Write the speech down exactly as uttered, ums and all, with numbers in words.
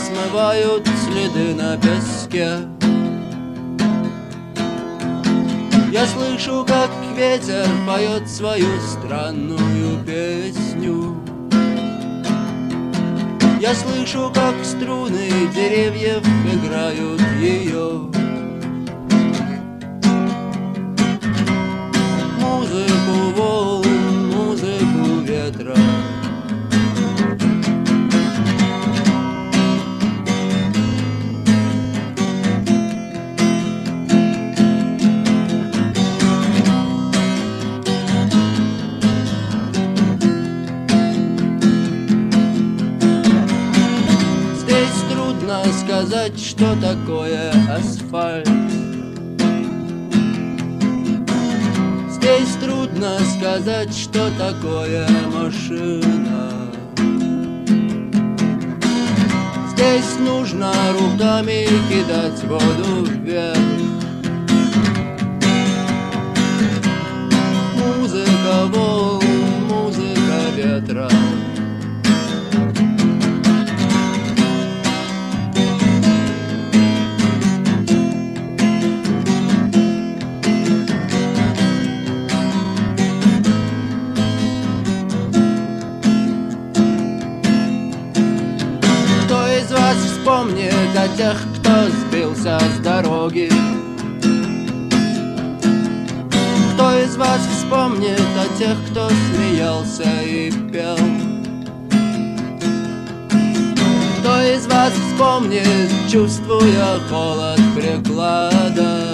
смывают следы на песке. Я слышу, как ветер поет свою странную песню. Я слышу, как струны деревьев играют ее. Музыку волн, музыку ветра. Сказать, что такое асфальт. Здесь трудно сказать, что такое машина. Здесь нужно руками кидать воду вверх. Музыка волн, музыка ветра. Вспомнит о тех, кто сбился с дороги. Кто из вас вспомнит о тех, кто смеялся и пел? Кто из вас вспомнит, чувствуя холод приклада?